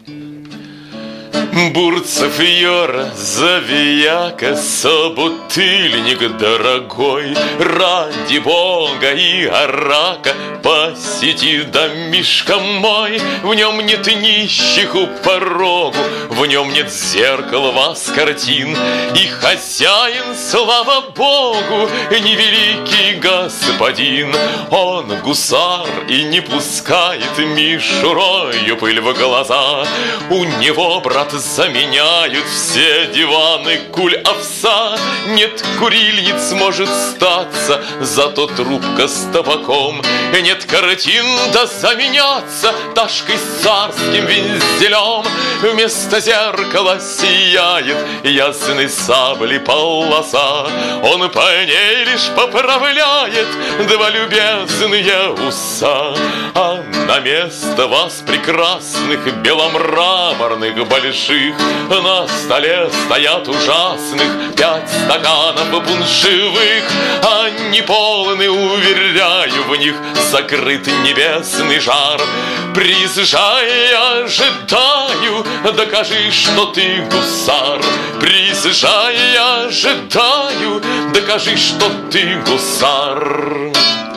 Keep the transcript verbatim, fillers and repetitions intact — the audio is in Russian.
Бурцев Йора, Завияка, собутыльник дорогой, ради Бога и Арака посети домишко мой. В нем нет нищих у порогу, в нем нет зеркал, вас, картин, и хозяин, слава Богу, не великий господин. Он гусар и не пускает мишурою пыль в глаза. У него, брат, заменяют все диваны куль овса. Нет курильниц, может статься, зато трубка с табаком. Нет картин, да заменяться ташкой с царским вензелем. Вместо зеркала сияет ясной сабли полоса. Он по ней лишь поправляет два любезные уса. А на место вас прекрасных беломраморных больших на столе стоят ужасных пять стаканов пуншевых. Они полны, уверяю, в них сокрыт небесный жар. Приезжай, ожидаю, докажи, что ты гусар. Приезжай, ожидаю, докажи, что ты гусар.